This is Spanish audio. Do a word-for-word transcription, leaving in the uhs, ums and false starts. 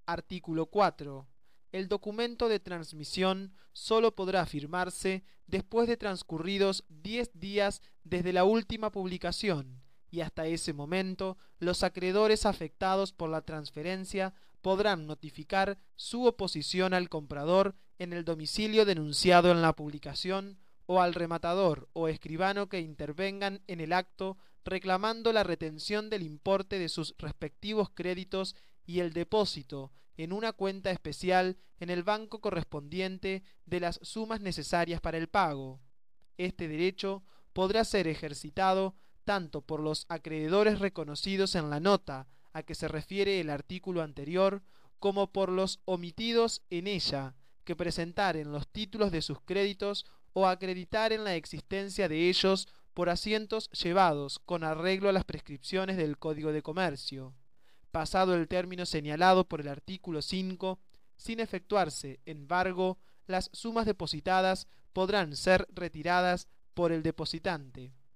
Artículo cuatro. El documento de transmisión sólo podrá firmarse después de transcurridos diez días desde la última publicación, y hasta ese momento los acreedores afectados por la transferencia podrán notificar su oposición al comprador en el domicilio denunciado en la publicación o al rematador o escribano que intervengan en el acto reclamando la retención del importe de sus respectivos créditos y el depósito en una cuenta especial en el banco correspondiente de las sumas necesarias para el pago. Este derecho podrá ser ejercitado tanto por los acreedores reconocidos en la nota a que se refiere el artículo anterior, como por los omitidos en ella, que presentaren los títulos de sus créditos o acreditaren la existencia de ellos por asientos llevados con arreglo a las prescripciones del Código de Comercio. Pasado el término señalado por el artículo cinco, sin efectuarse embargo, las sumas depositadas podrán ser retiradas por el depositante.